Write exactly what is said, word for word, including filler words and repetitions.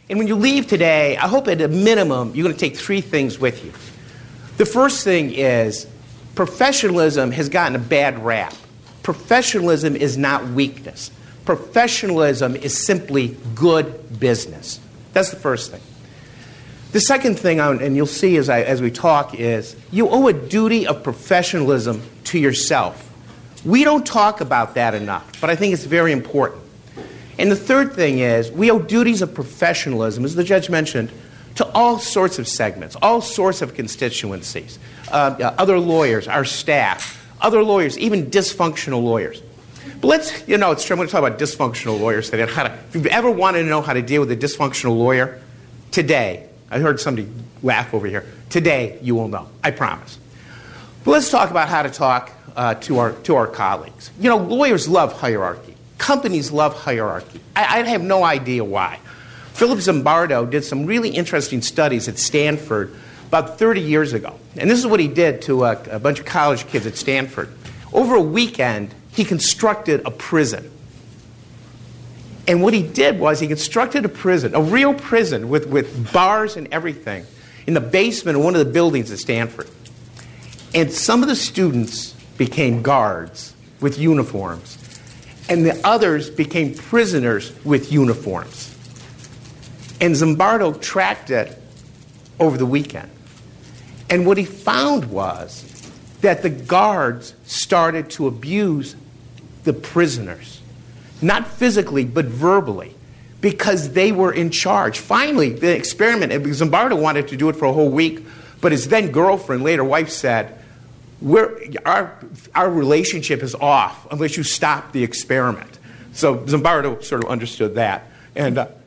And when you leave today, I hope at a minimum you're going to take three things with you. The first thing is professionalism has gotten a bad rap. Professionalism is not weakness. Professionalism is simply good business. That's the first thing. The second thing, and you'll see as, I, as we talk, is you owe a duty of professionalism to yourself. We don't talk about that enough, but I think it's very important. And the third thing is we owe duties of professionalism, as the judge mentioned, to all sorts of segments, all sorts of constituencies, uh, other lawyers, our staff, other lawyers, even dysfunctional lawyers. But let's, you know, it's true, I'm going to talk about dysfunctional lawyers today. How to, if you've ever wanted to know how to deal with a dysfunctional lawyer, today, I heard somebody laugh over here, today you will know, I promise. But let's talk about how to talk uh, to our to our colleagues. You know, lawyers love hierarchy. Companies love hierarchy. I, I have no idea why. Philip Zimbardo did some really interesting studies at Stanford about thirty years ago. And this is what he did to a, a bunch of college kids at Stanford. Over a weekend, he constructed a prison. And what he did was he constructed a prison, a real prison with, with bars and everything, in the basement of one of the buildings at Stanford. And some of the students became guards with uniforms, and the others became prisoners with uniforms. And Zimbardo tracked it over the weekend. And what he found was that the guards started to abuse the prisoners. Not physically, but verbally, because they were in charge. Finally, the experiment, Zimbardo wanted to do it for a whole week, but his then girlfriend, later wife, said, We're, our, our relationship is off unless you stop the experiment. So Zimbardo sort of understood that. And uh,